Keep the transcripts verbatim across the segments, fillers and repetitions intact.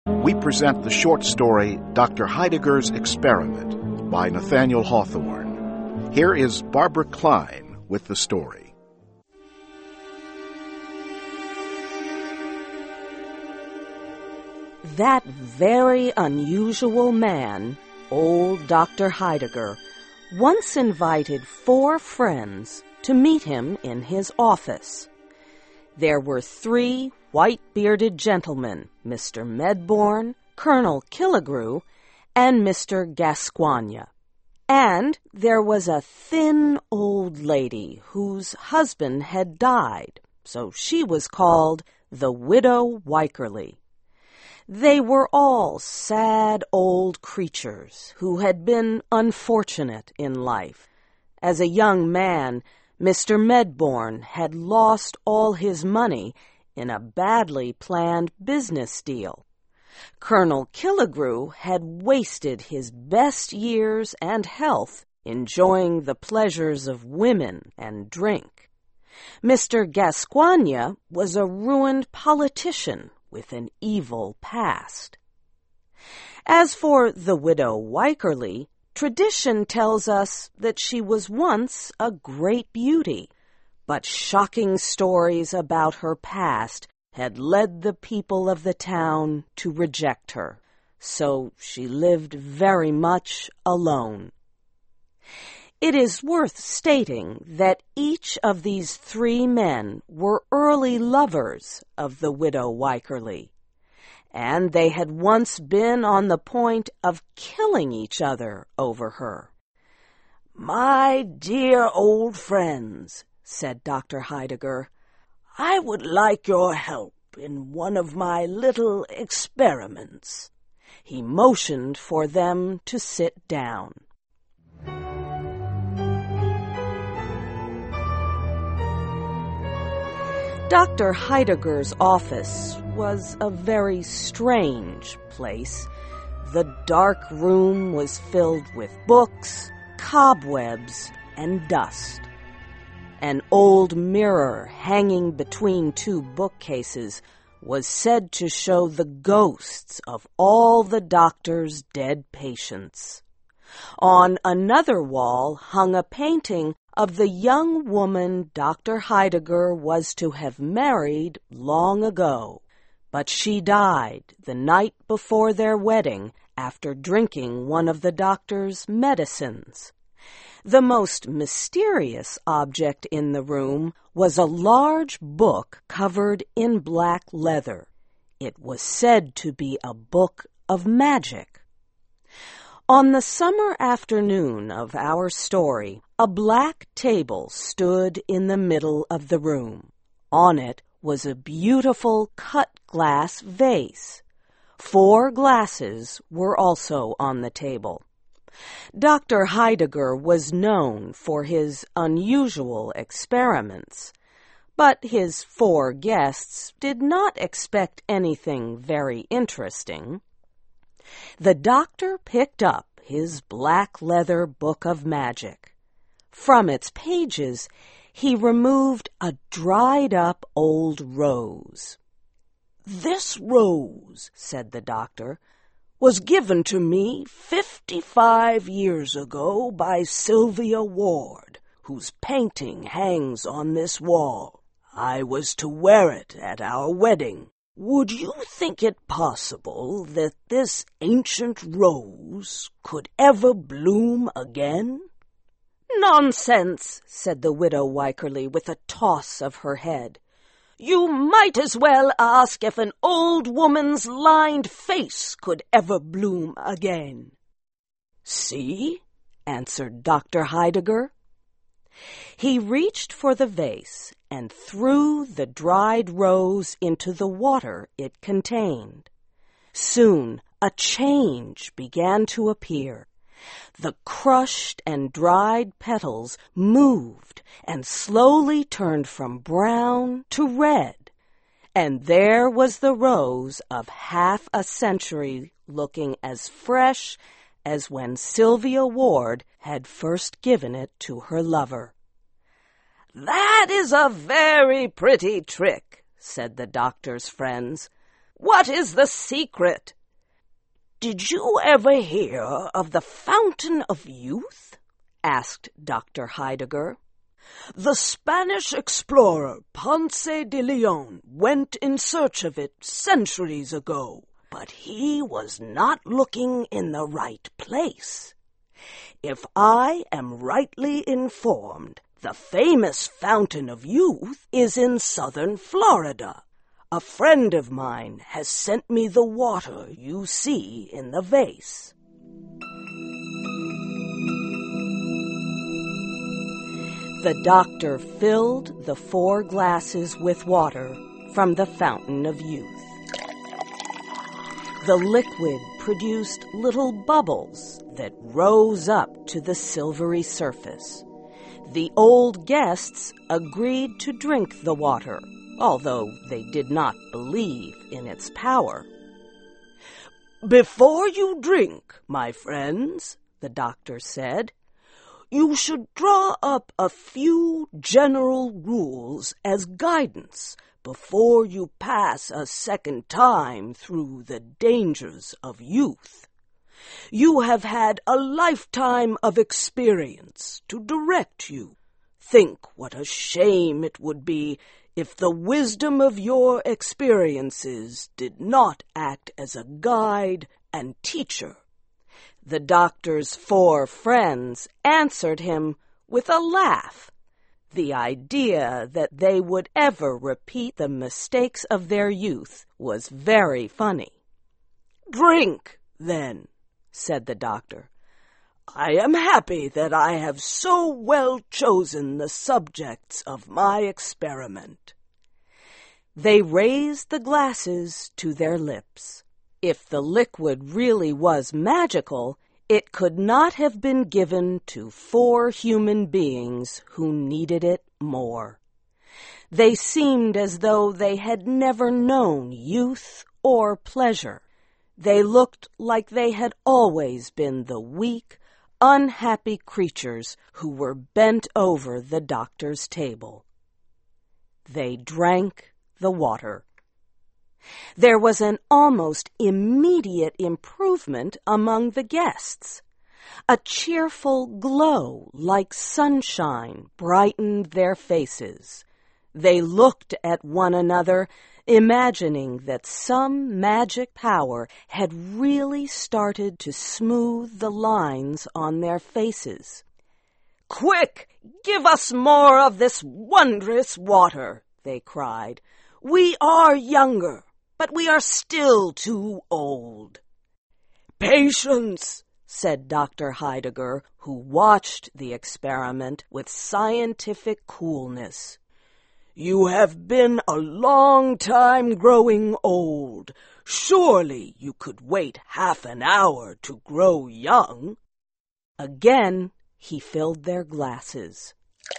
We present the short story Doctor Heidegger's Experiment by Nathaniel Hawthorne. Here is Barbara Klein with the story. That very unusual man, old Doctor Heidegger, once invited four friends to meet him in his office. There were three white-bearded gentlemen, Mister Medbourne, Colonel Killigrew, and Mister Gascoigne. And there was a thin old lady whose husband had died, so she was called the Widow Wycherly. They were all sad old creatures who had been unfortunate in life. As a young man, Mister Medbourne had lost all his money in a badly planned business deal. Colonel Killigrew had wasted his best years and health enjoying the pleasures of women and drink. Mister Gascoigne was a ruined politician with an evil past. As for the Widow Wycherly, tradition tells us that she was once a great beauty, but shocking stories about her past had led the people of the town to reject her, so she lived very much alone. It is worth stating that each of these three men were early lovers of the Widow Wycherly, and they had once been on the point of killing each other over her. "My dear old friends," said Doctor Heidegger, "I would like your help in one of my little experiments." He motioned for them to sit down. Doctor Heidegger's office was a very strange place. The dark room was filled with books, cobwebs, and dust. An old mirror hanging between two bookcases was said to show the ghosts of all the doctor's dead patients. On another wall hung a painting of the young woman Doctor Heidegger was to have married long ago, but she died the night before their wedding after drinking one of the doctor's medicines. The most mysterious object in the room was a large book covered in black leather. It was said to be a book of magic. On the summer afternoon of our story, a black table stood in the middle of the room. On it was a beautiful cut-glass vase. Four glasses were also on the table. Doctor Heidegger was known for his unusual experiments, but his four guests did not expect anything very interesting. The doctor picked up his black leather book of magic. From its pages, he removed a dried-up old rose. "This rose," said the doctor, "was given to me fifty-five years ago by Sylvia Ward, whose painting hangs on this wall. I was to wear it at our wedding. Would you think it possible that this ancient rose could ever bloom again?" "Nonsense," said the Widow Wycherly with a toss of her head. "You might as well ask if an old woman's lined face could ever bloom again." "See," answered Doctor Heidegger. He reached for the vase and threw the dried rose into the water it contained. Soon a change began to appear. The crushed and dried petals moved and slowly turned from brown to red, and there was the rose of half a century looking as fresh as when Sylvia Ward had first given it to her lover. "That is a very pretty trick," said the doctor's friends. What is the secret?" "Did you ever hear of the Fountain of Youth?" asked Doctor Heidegger. "The Spanish explorer Ponce de Leon went in search of it centuries ago, but he was not looking in the right place. If I am rightly informed, the famous Fountain of Youth is in southern Florida. A friend of mine has sent me the water you see in the vase." The doctor filled the four glasses with water from the Fountain of Youth. The liquid produced little bubbles that rose up to the silvery surface. The old guests agreed to drink the water, although they did not believe in its power. "Before you drink, my friends," the doctor said, "you should draw up a few general rules as guidance before you pass a second time through the dangers of youth. You have had a lifetime of experience to direct you. Think what a shame it would be if the wisdom of your experiences did not act as a guide and teacher." The doctor's four friends answered him with a laugh. The idea that they would ever repeat the mistakes of their youth was very funny. "Drink, then," said the doctor. "I am happy that I have so well chosen the subjects of my experiment." They raised the glasses to their lips. If the liquid really was magical, it could not have been given to four human beings who needed it more. They seemed as though they had never known youth or pleasure. They looked like they had always been the weak, unhappy creatures who were bent over the doctor's table. They drank the water. There was an almost immediate improvement among the guests. A cheerful glow like sunshine brightened their faces. They looked at one another, imagining that some magic power had really started to smooth the lines on their faces. "Quick, give us more of this wondrous water," they cried. "We are younger, but we are still too old." "Patience," said Doctor Heidegger, who watched the experiment with scientific coolness. "You have been a long time growing old. Surely you could wait half an hour to grow young." Again he filled their glasses.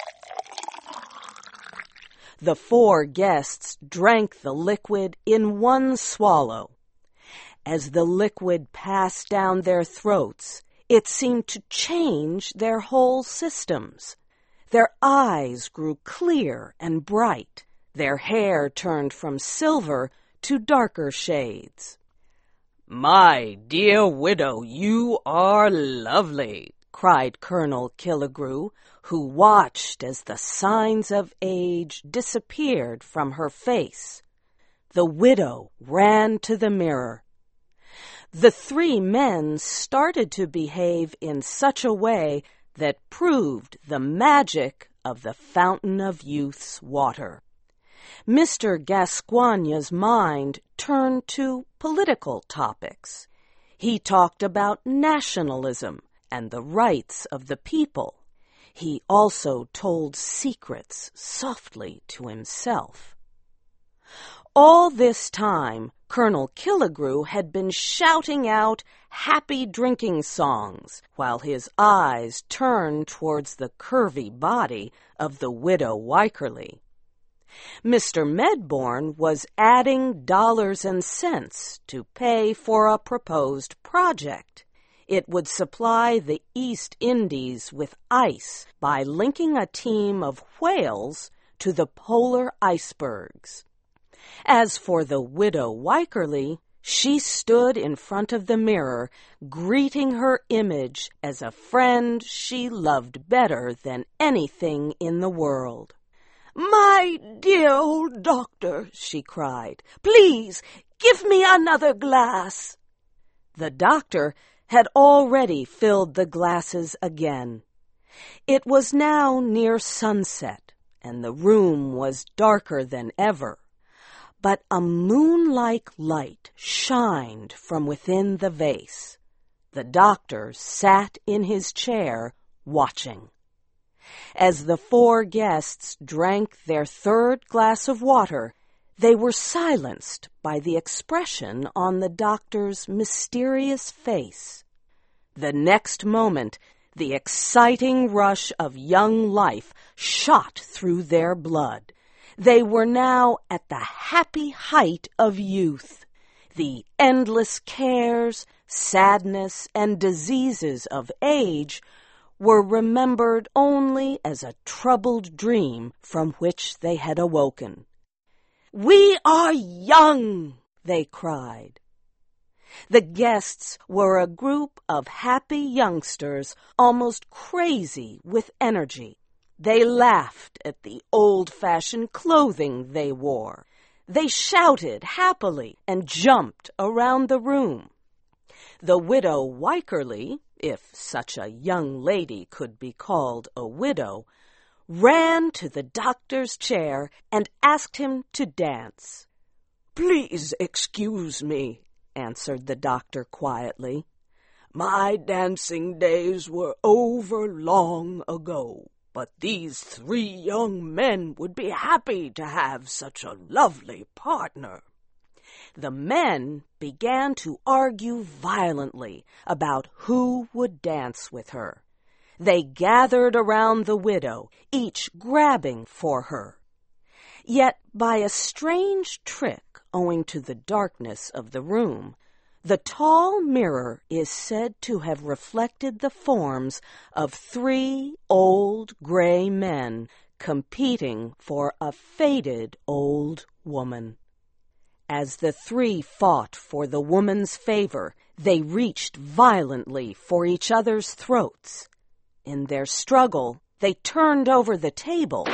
The four guests drank the liquid in one swallow. As the liquid passed down their throats, it seemed to change their whole systems. Their eyes grew clear and bright. Their hair turned from silver to darker shades. "My dear widow, you are lovely," cried Colonel Killigrew, who watched as the signs of age disappeared from her face. The widow ran to the mirror. The three men started to behave in such a way that proved the magic of the Fountain of Youth's water. Mister Gascoigne's mind turned to political topics. He talked about nationalism and the rights of the people. He also told secrets softly to himself. All this time, Colonel Killigrew had been shouting out happy drinking songs while his eyes turned towards the curvy body of the widow Wycherly. Mister Medbourne was adding dollars and cents to pay for a proposed project. It would supply the East Indies with ice by linking a team of whales to the polar icebergs. As for the widow Wycherly, she stood in front of the mirror, greeting her image as a friend she loved better than anything in the world. "My dear old doctor," she cried, "please give me another glass." The doctor had already filled the glasses again. It was now near sunset, and the room was darker than ever. But a moon-like light shined from within the vase. The doctor sat in his chair, watching. As the four guests drank their third glass of water, they were silenced by the expression on the doctor's mysterious face. The next moment, the exciting rush of young life shot through their blood. They were now at the happy height of youth. The endless cares, sadness, and diseases of age were remembered only as a troubled dream from which they had awoken. "We are young!" they cried. The guests were a group of happy youngsters, almost crazy with energy. They laughed at the old-fashioned clothing they wore. They shouted happily and jumped around the room. The widow Wycherly, if such a young lady could be called a widow, ran to the doctor's chair and asked him to dance. "Please excuse me," answered the doctor quietly. "My dancing days were over long ago. But these three young men would be happy to have such a lovely partner." The men began to argue violently about who would dance with her. They gathered around the widow, each grabbing for her. Yet by a strange trick, owing to the darkness of the room, the tall mirror is said to have reflected the forms of three old gray men competing for a faded old woman. As the three fought for the woman's favor, they reached violently for each other's throats. In their struggle, they turned over the table.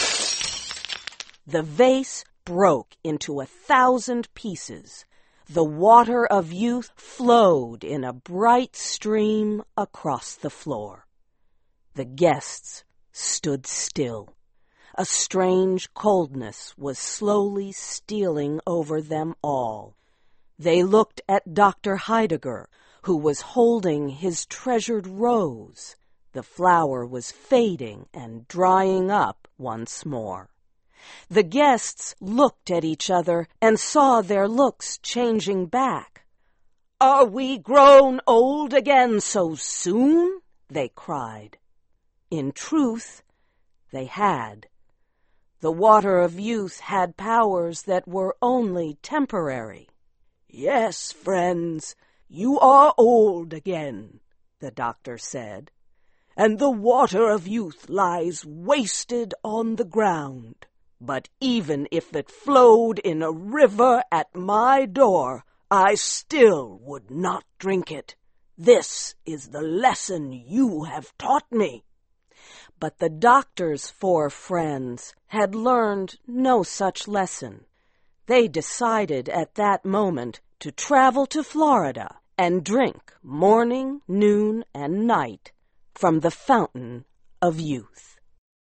The vase broke into a thousand pieces. The water of youth flowed in a bright stream across the floor. The guests stood still. A strange coldness was slowly stealing over them all. They looked at Doctor Heidegger, who was holding his treasured rose. The flower was fading and drying up once more. The guests looked at each other and saw their looks changing back. "Are we grown old again so soon?" they cried. In truth, they had. The water of youth had powers that were only temporary. "Yes, friends, you are old again," the doctor said, "and the water of youth lies wasted on the ground. But even if it flowed in a river at my door, I still would not drink it. This is the lesson you have taught me." But the doctor's four friends had learned no such lesson. They decided at that moment to travel to Florida and drink morning, noon, and night from the fountain of youth.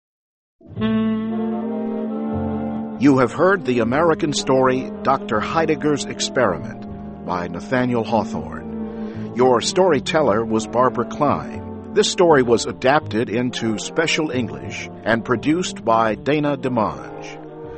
You have heard the American story Doctor Heidegger's Experiment by Nathaniel Hawthorne. Your storyteller was Barbara Klein. This story was adapted into special English and produced by Dana DeMange.